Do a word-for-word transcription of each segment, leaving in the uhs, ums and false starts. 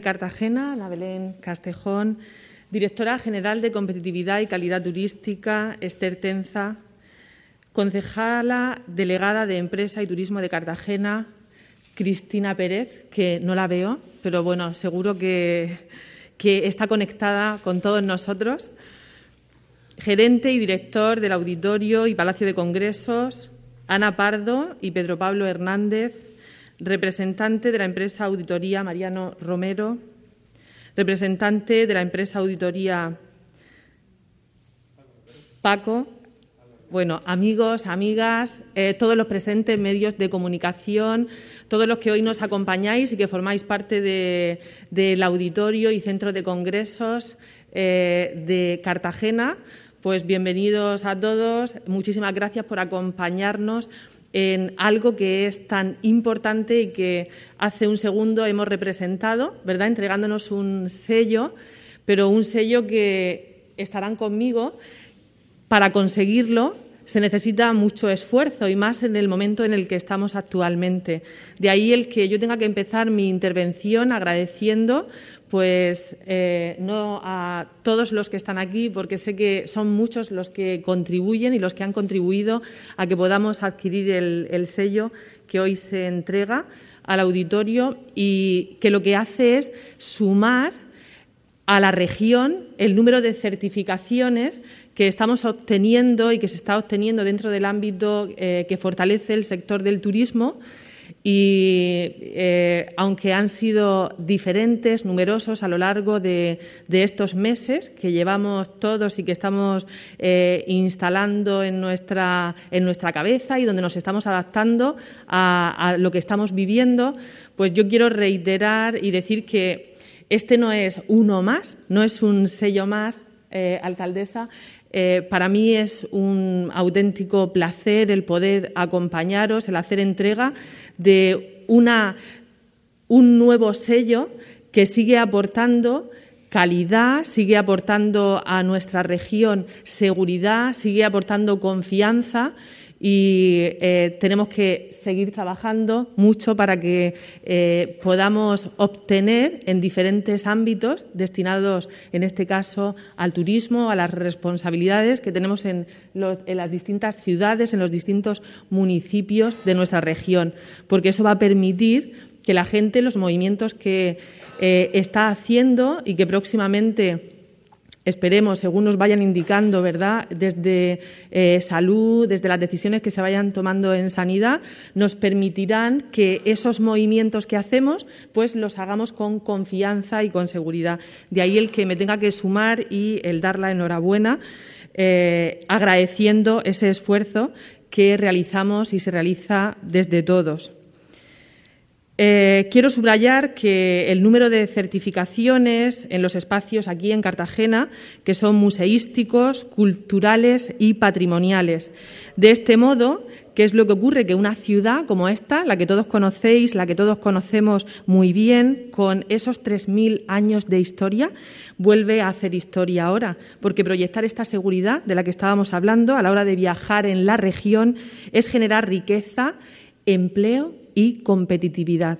Cartagena, Ana Belén Castejón, directora general de Competitividad y Calidad Turística, Esther Tenza, concejala delegada de Empresa y Turismo de Cartagena, Cristina Pérez, que no la veo, pero bueno, seguro que, que está conectada con todos nosotros, gerente y director del Auditorio y Palacio de Congresos, Ana Pardo y Pedro Pablo Hernández, representante de la empresa Auditoría Mariano Romero, representante de la empresa Auditoría Paco, bueno, amigos, amigas, eh, todos los presentes, medios de comunicación, todos los que hoy nos acompañáis y que formáis parte de, del Auditorio y Centro de Congresos eh, de Cartagena, pues bienvenidos a todos. Muchísimas gracias por acompañarnos en algo que es tan importante y que hace un segundo hemos representado, ¿verdad?, entregándonos un sello, pero un sello que estarán conmigo. Para conseguirlo se necesita mucho esfuerzo y más en el momento en el que estamos actualmente. De ahí el que yo tenga que empezar mi intervención agradeciendo pues eh, no a todos los que están aquí, porque sé que son muchos los que contribuyen y los que han contribuido a que podamos adquirir el, el sello que hoy se entrega al auditorio y que lo que hace es sumar a la región el número de certificaciones que estamos obteniendo y que se está obteniendo dentro del ámbito eh, que fortalece el sector del turismo. Y eh, aunque han sido diferentes, numerosos a lo largo de, de estos meses que llevamos todos y que estamos eh, instalando en nuestra, en nuestra cabeza y donde nos estamos adaptando a, a lo que estamos viviendo, pues yo quiero reiterar y decir que este no es uno más, no es un sello más, eh, alcaldesa. Eh, para mí es un auténtico placer el poder acompañaros, el hacer entrega de una, un nuevo sello que sigue aportando calidad, sigue aportando a nuestra región seguridad, sigue aportando confianza y eh, tenemos que seguir trabajando mucho para que eh, podamos obtener en diferentes ámbitos destinados, en este caso, al turismo, a las responsabilidades que tenemos en, los, en las distintas ciudades, en los distintos municipios de nuestra región, porque eso va a permitir que la gente, los movimientos que eh, está haciendo y que próximamente esperemos, según nos vayan indicando, ¿verdad?, desde eh, salud, desde las decisiones que se vayan tomando en sanidad, nos permitirán que esos movimientos que hacemos pues los hagamos con confianza y con seguridad. De ahí el que me tenga que sumar y el dar la enhorabuena, eh, agradeciendo ese esfuerzo que realizamos y se realiza desde todos. Eh, quiero subrayar que el número de certificaciones en los espacios aquí en Cartagena, que son museísticos, culturales y patrimoniales. De este modo, ¿qué es lo que ocurre? Que una ciudad como esta, la que todos conocéis, la que todos conocemos muy bien, con esos tres mil años de historia, vuelve a hacer historia ahora, porque proyectar esta seguridad de la que estábamos hablando a la hora de viajar en la región es generar riqueza, empleo y competitividad.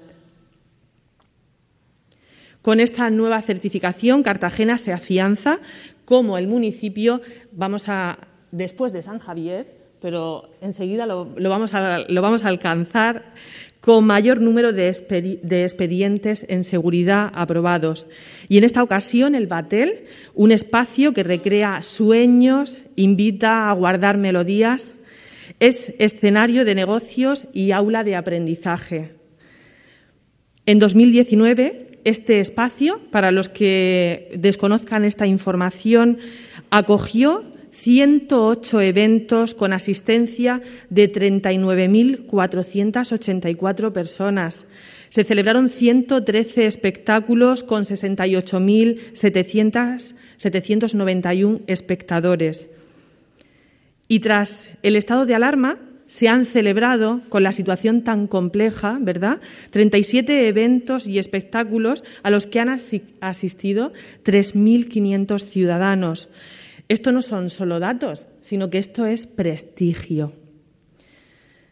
Con esta nueva certificación, Cartagena se afianza como el municipio, vamos a, después de San Javier, pero enseguida lo, lo, vamos, a, lo vamos a alcanzar, con mayor número de, expedi- de expedientes en seguridad aprobados. Y en esta ocasión el Batel, un espacio que recrea sueños, invita a guardar melodías, es escenario de negocios y aula de aprendizaje. En dos mil diecinueve, este espacio, para los que desconozcan esta información, acogió ciento ocho eventos con asistencia de treinta y nueve mil cuatrocientas ochenta y cuatro personas. Se celebraron ciento trece espectáculos con sesenta y ocho mil setecientos noventa y uno espectadores. Y tras el estado de alarma se han celebrado, con la situación tan compleja, ¿verdad?, treinta y siete eventos y espectáculos a los que han asistido tres mil quinientos ciudadanos. Esto no son solo datos, sino que esto es prestigio.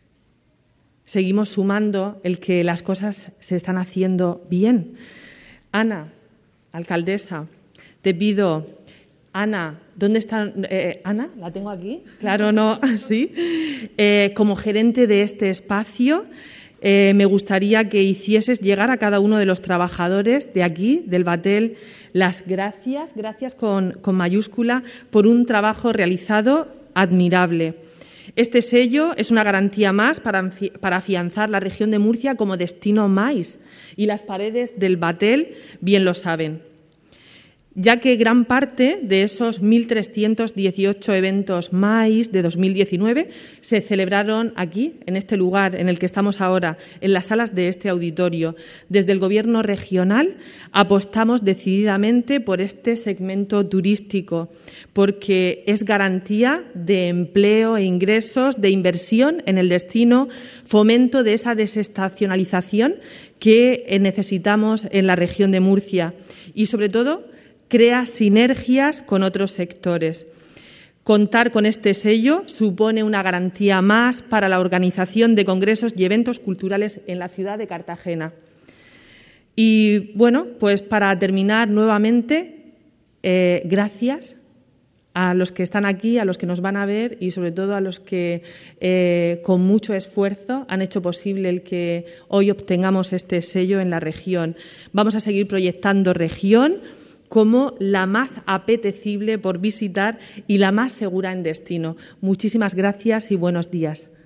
Seguimos sumando el que las cosas se están haciendo bien. Ana, alcaldesa, te pido, Ana, ¿dónde está eh, Ana? ¿La tengo aquí? Claro, no, sí. Eh, como gerente de este espacio, eh, me gustaría que hicieses llegar a cada uno de los trabajadores de aquí, del Batel, las gracias, gracias con, con mayúscula, por un trabajo realizado admirable. Este sello es una garantía más para, para afianzar la región de Murcia como destino más, y las paredes del Batel bien lo saben, ya que gran parte de esos mil trescientos dieciocho eventos más de dos mil diecinueve se celebraron aquí, en este lugar en el que estamos ahora, en las salas de este auditorio. Desde el Gobierno regional apostamos decididamente por este segmento turístico, porque es garantía de empleo e ingresos, de inversión en el destino, fomento de esa desestacionalización que necesitamos en la región de Murcia y, sobre todo, crea sinergias con otros sectores. Contar con este sello supone una garantía más para la organización de congresos y eventos culturales en la ciudad de Cartagena. Y, bueno, pues para terminar nuevamente, eh, gracias a los que están aquí, a los que nos van a ver y, sobre todo, a los que eh, con mucho esfuerzo han hecho posible el que hoy obtengamos este sello en la región. Vamos a seguir proyectando región como la más apetecible por visitar y la más segura en destino. Muchísimas gracias y buenos días.